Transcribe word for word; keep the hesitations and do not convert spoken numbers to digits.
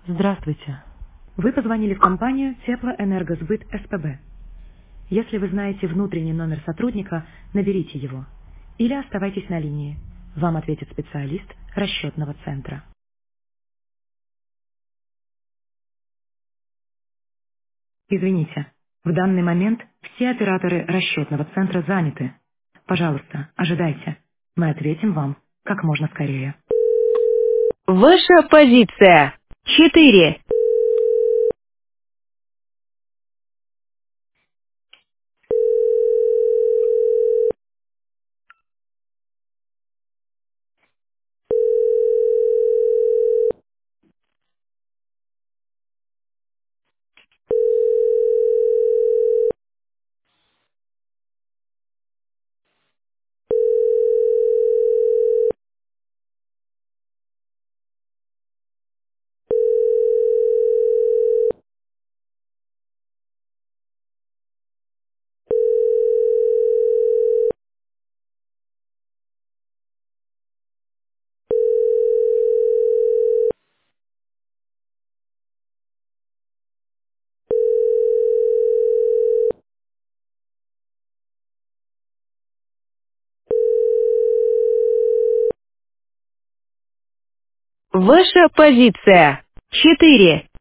Здравствуйте. Вы позвонили в компанию Теплоэнергосбыт СПБ. Если вы знаете внутренний номер сотрудника, наберите его. Или оставайтесь на линии. Вам ответит специалист расчетного центра. Извините, в данный момент все операторы расчетного центра заняты. Пожалуйста, ожидайте. Мы ответим вам как можно скорее. Ваша позиция. Четыре. Ваша позиция. Четыре.